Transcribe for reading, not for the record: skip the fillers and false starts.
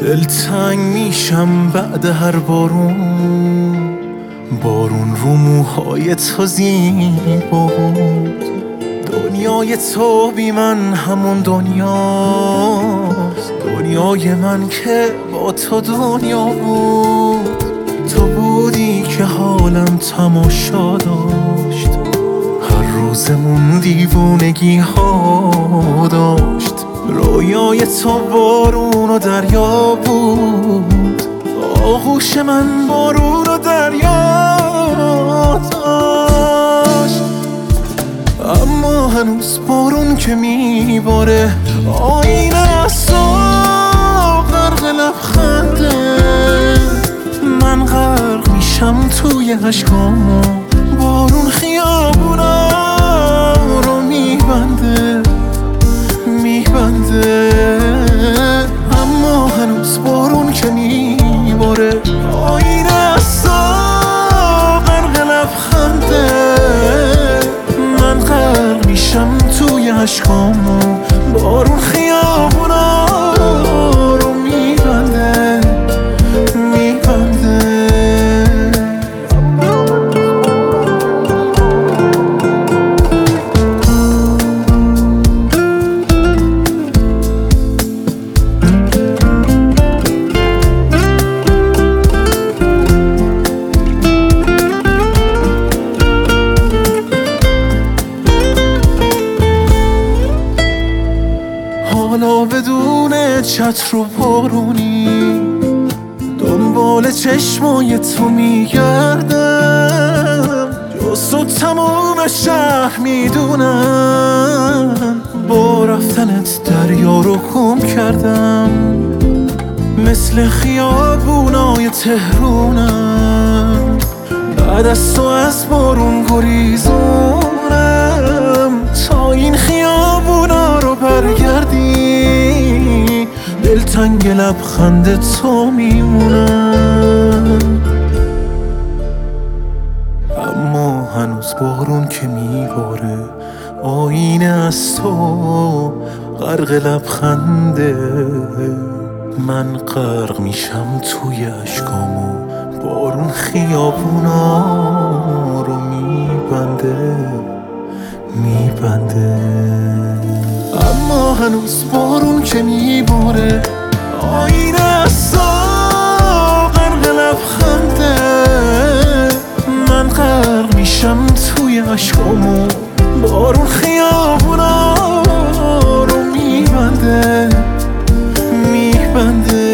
دلتنگ میشم بعد هر بارون، بارون رو موهای تو زیبا بود. دنیای تو بی من همون دنیاست، دنیای من که با تو دنیا بود. تو بودی که حالم تماشا داشت، هر روزمون دیوونگی ها داشت. رویای تو بارون و دریا بود، آغوش من بارون و دریا داشت. اما هنوز بارون که میباره آینه از تو غرق لبخنده. من غرق میشم توی عشقامو، بارون خیابونا رو میبنده. اما هنوز بارون که میباره آینه از تو غرق لبخنده. من غرق میشم توی عشقامو، بارون خیابونا رو میبنده. حالا بدون چتر و بارونی دنبال چشمای تو میگردم. جز تو تموم شهر میدونن، با رفتنت دریا رو گم کردم. مثل خیابونای تهرونم، بعد از تو از بارون گریزونم. تا این خیابونا رو برگردی دلتنگ لبخند تو میمونم. اما هنوز بارون که میباره آینه از تو غرق لبخنده. من غرق میشم توی عشقامو، بارون خیابونا رو میبنده. اما هنوز بارون که میباره آینه از تو غرق لبخنده. من غرق میشم توی عشقامو، بارون خیابونا رو میبنده.